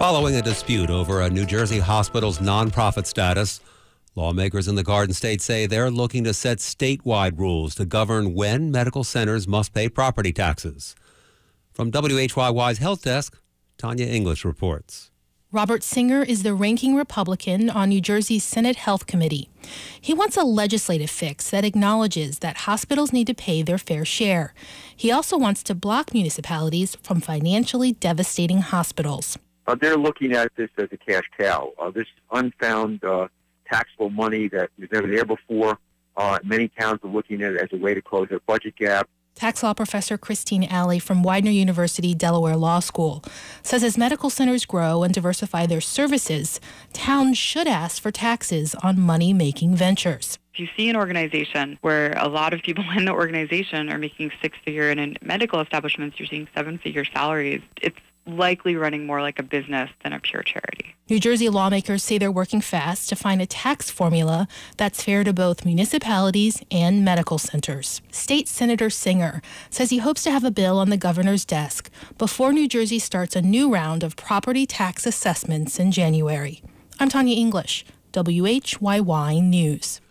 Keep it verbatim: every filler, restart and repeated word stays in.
Following a dispute over a New Jersey hospital's nonprofit status, lawmakers in the Garden State say they're looking to set statewide rules to govern when medical centers must pay property taxes. From W H Y Y's Health Desk, Tanya English reports. Robert Singer is the ranking Republican on New Jersey's Senate Health Committee. He wants a legislative fix that acknowledges that hospitals need to pay their fair share. He also wants to block municipalities from financially devastating hospitals. Uh, they're looking at this as a cash cow. Uh, this unfound uh, taxable money that was never there before. Uh, many towns are looking at it as a way to close their budget gap. Tax law professor Christine Alley from Widener University Delaware Law School says as medical centers grow and diversify their services, towns should ask for taxes on money-making ventures. If you see an organization where a lot of people in the organization are making six-figure, and in medical establishments you're seeing seven-figure salaries, it's likely running more like a business than a pure charity. New Jersey lawmakers say they're working fast to find a tax formula that's fair to both municipalities and medical centers. State Senator Singer says he hopes to have a bill on the governor's desk before New Jersey starts a new round of property tax assessments in January. I'm Tanya English, W H Y Y News.